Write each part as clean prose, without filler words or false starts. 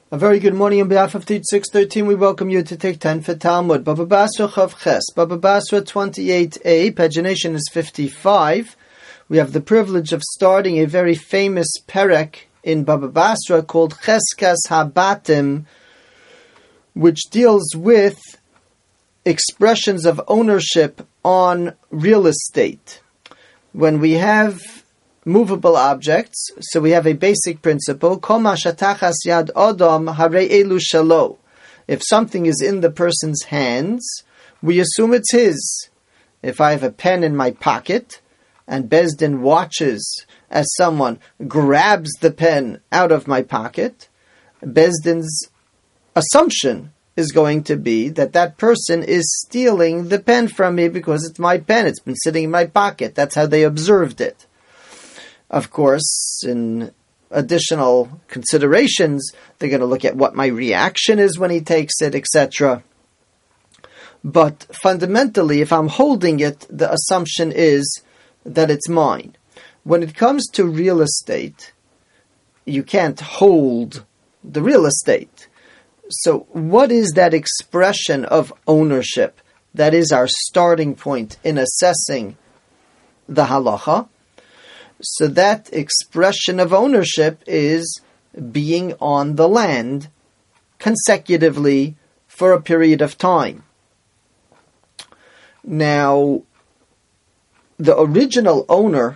A very good morning on behalf of Teach 613. We welcome you to take 10 for Talmud. Baba Basra Chav Ches. Baba Basra 28a. Pagination is 55. We have the privilege of starting a very famous perek in Baba Basra called Cheskas Habatim, which deals with expressions of ownership on real estate. When we have movable objects, so we have a basic principle, Kol ma shatachas yad adam harei elu shelo. If something is in the person's hands, we assume it's his. If I have a pen in my pocket, and Beis Din watches as someone grabs the pen out of my pocket, Beis Din's assumption is going to be that that person is stealing the pen from me because it's my pen, it's been sitting in my pocket. That's how they observed it. Of course, in additional considerations, they're going to look at what my reaction is when he takes it, etc. But fundamentally, if I'm holding it, the assumption is that it's mine. When it comes to real estate, you can't hold the real estate. So what is that expression of ownership? That is our starting point in assessing the halacha. So that expression of ownership is being on the land consecutively for a period of time. Now, the original owner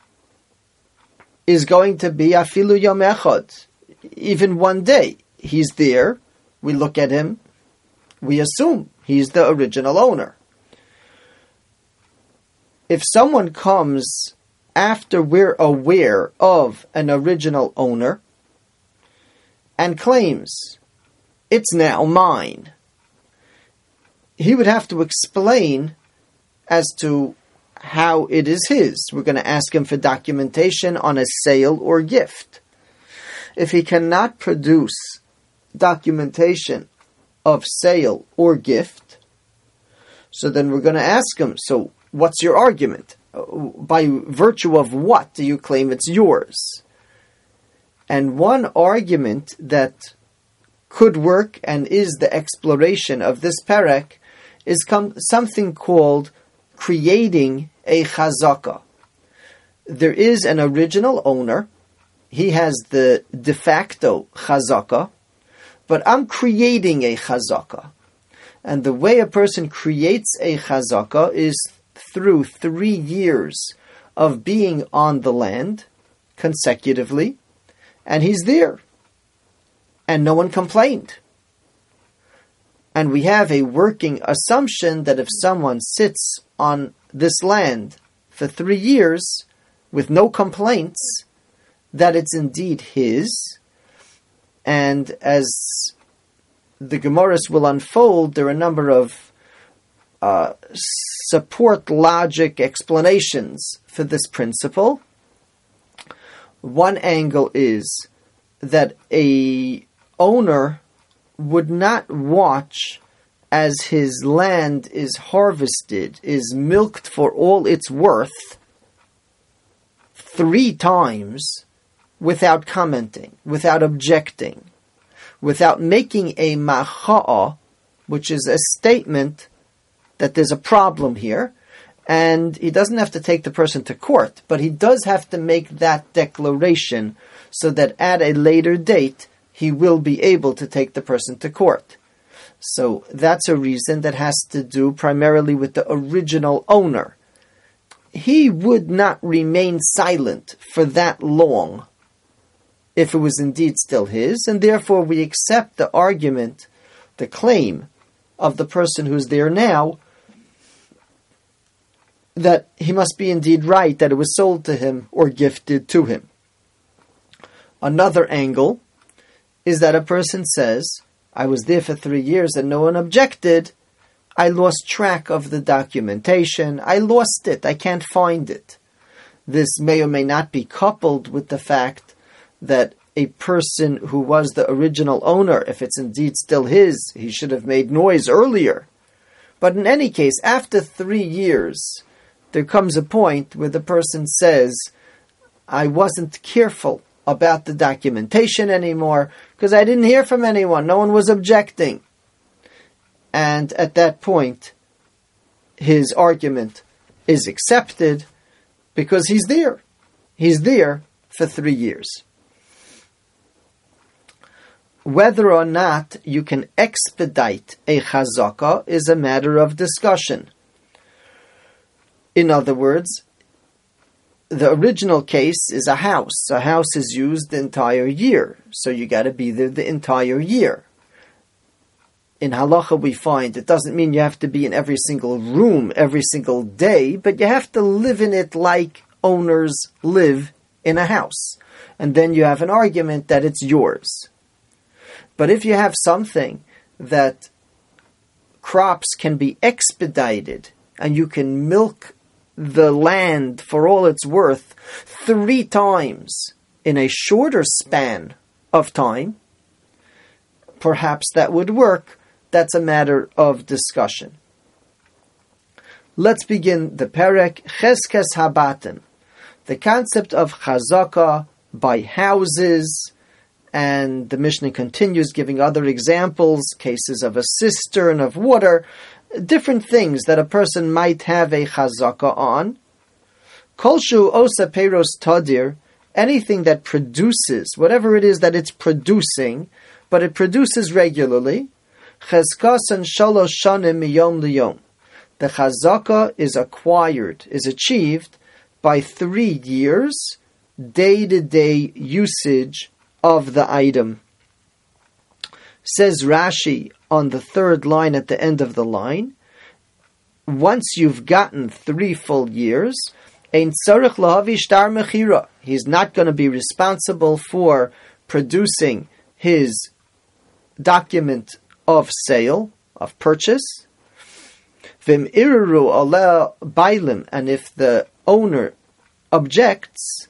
is going to be afilu yom echad, even one day. He's there, we look at him, we assume he's the original owner. If someone comes after we're aware of an original owner and claims, it's now mine, he would have to explain as to how it is his. We're going to ask him for documentation on a sale or gift. If he cannot produce documentation of sale or gift, so then we're going to ask him, so what's your argument? By virtue of what do you claim it's yours? And one argument that could work and is the exploration of this perek is something called creating a chazaka. There is an original owner. He has the de facto chazaka, but I'm creating a chazaka. And the way a person creates a chazaka is through 3 years of being on the land consecutively, and he's there, and no one complained. And we have a working assumption that if someone sits on this land for 3 years with no complaints, that it's indeed his. And as the Gemaras will unfold, there are a number of support logic explanations for this principle. One angle is that a owner would not watch as his land is harvested, is milked for all it's worth 3 times without commenting, without objecting, without making a macha'ah, which is a statement that there's a problem here, and he doesn't have to take the person to court, but he does have to make that declaration so that at a later date he will be able to take the person to court. So that's a reason that has to do primarily with the original owner. He would not remain silent for that long if it was indeed still his, and therefore we accept the argument, the claim of the person who's there now, that he must be indeed right, that it was sold to him or gifted to him. Another angle is that a person says, I was there for 3 years and no one objected, I lost track of the documentation, I lost it, I can't find it. This may or may not be coupled with the fact that a person who was the original owner, if it's indeed still his, he should have made noise earlier. But in any case, after 3 years, there comes a point where the person says, I wasn't careful about the documentation anymore because I didn't hear from anyone. No one was objecting. And at that point, his argument is accepted because he's there. He's there for 3 years. Whether or not you can expedite a chazaka is a matter of discussion. In other words, the original case is a house. A house is used the entire year, so you got to be there the entire year. In halacha we find it doesn't mean you have to be in every single room every single day, but you have to live in it like owners live in a house. And then you have an argument that it's yours. But if you have something that crops can be expedited and you can milk the land for all it's worth 3 times in a shorter span of time, perhaps that would work. That's a matter of discussion. Let's begin the perek Cheskes Habatim, the concept of chazaka by houses. And the Mishnah continues giving other examples, cases of a cistern of water, different things that a person might have a chazaka on. Kolshu osa peiros tadir, anything that produces, whatever it is that it's producing, but it produces regularly. Chezkasan shalosh shanim miyom liyom. The chazaka is acquired, is achieved by 3 years, day-to-day usage of the item. Says Rashi on the 3rd line at the end of the line, once you've gotten 3 full years, ein tzarich lahavi shtar mechira, he's not going to be responsible for producing his document of sale, of purchase. Vim iriru aleh bailim, and if the owner objects,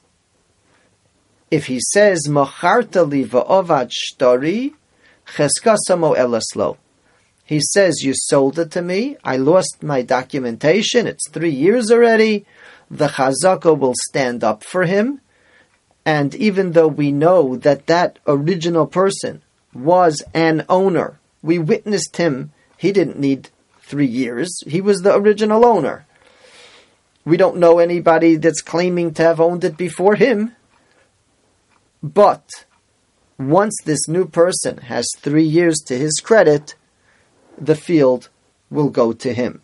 if he says, Macharta li va'ovad shtari, cheskasamo elaslo. He says, you sold it to me, I lost my documentation, it's 3 years already, the chazaka will stand up for him, and even though we know that that original person was an owner, we witnessed him, he didn't need 3 years, he was the original owner. We don't know anybody that's claiming to have owned it before him. But once this new person has 3 years to his credit, the field will go to him.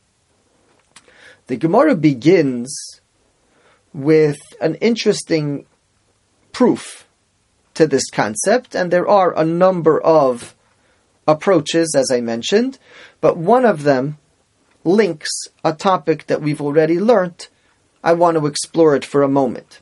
The Gemara begins with an interesting proof to this concept, and there are a number of approaches, as I mentioned, but one of them links a topic that we've already learnt. I want to explore it for a moment.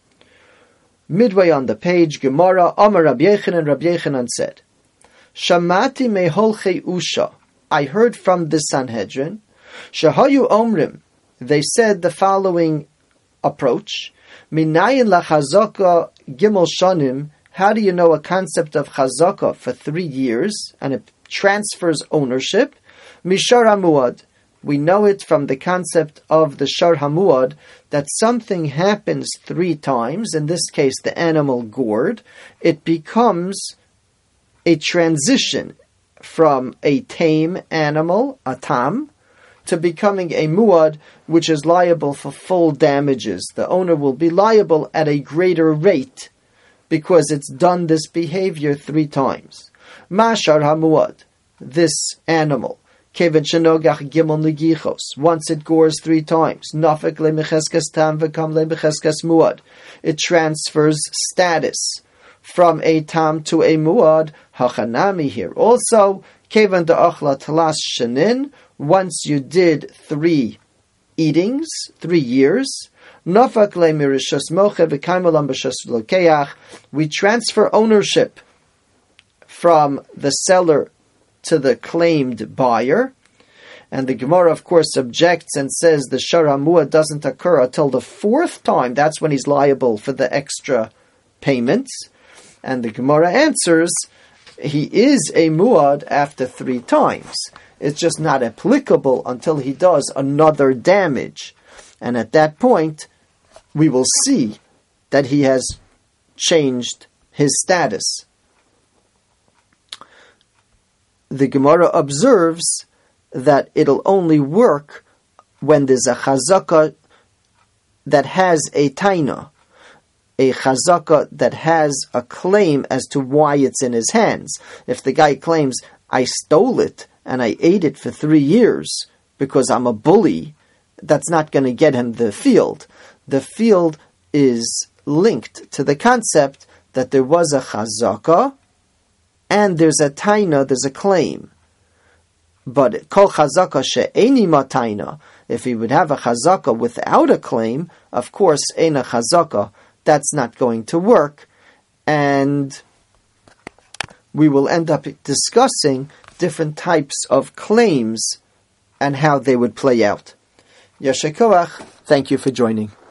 Midway on the page, Gemara, Amar Rabbi Yechanan said, Shamati meholchei usha, I heard from the Sanhedrin, Shahayu omrim, they said the following approach, Minayin la chazaka gimel shanim, how do you know a concept of chazaka for 3 years, and it transfers ownership? Mishar hamuad, we know it from the concept of the Shar Hamuad, that something happens 3 times, in this case the animal gored, it becomes a transition from a tame animal, a tam, to becoming a muad, which is liable for full damages. The owner will be liable at a greater rate, because it's done this behavior 3 times. Ma Shar Hamuad, this animal, once it gores 3 times, it transfers status from a tam to a muad. Hachanami here also, once you did 3 eatings, 3 years, we transfer ownership from the seller to the claimed buyer. And the Gemara, of course, objects and says the Shar HaMuad doesn't occur until the 4th time. That's when he's liable for the extra payments. And the Gemara answers, he is a Muad after 3 times. It's just not applicable until he does another damage. And at that point, we will see that he has changed his status. The Gemara observes that it'll only work when there's a chazaka that has a taina, a chazaka that has a claim as to why it's in his hands. If the guy claims, I stole it and I ate it for 3 years because I'm a bully, that's not going to get him the field. The field is linked to the concept that there was a chazaka and there's a taina, there's a claim. But kol chazaka she'eni mataina, if he would have a chazaka without a claim, of course, ein a chazaka, that's not going to work. And we will end up discussing different types of claims and how they would play out. Yasher koach, thank you for joining.